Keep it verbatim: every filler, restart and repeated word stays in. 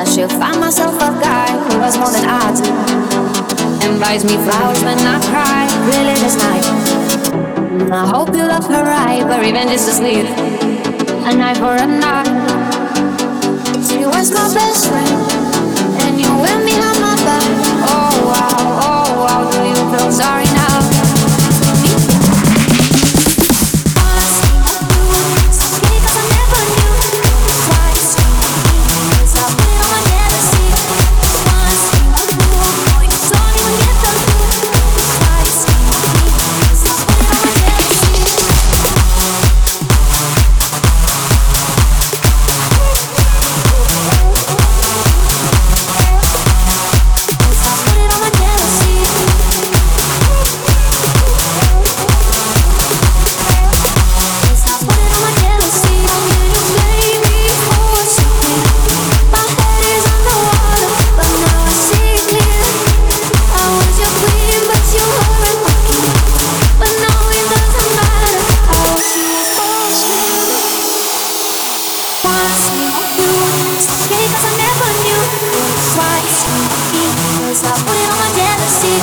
I should find myself a guy who does more than I do, and buys me flowers when I cry. Really this night, and I hope you love her right, but revenge is asleep. A night for a night. She was my best friend, and you went behind my back. Oh wow, oh wow, do you feel sorry now? I put it on my jealousy.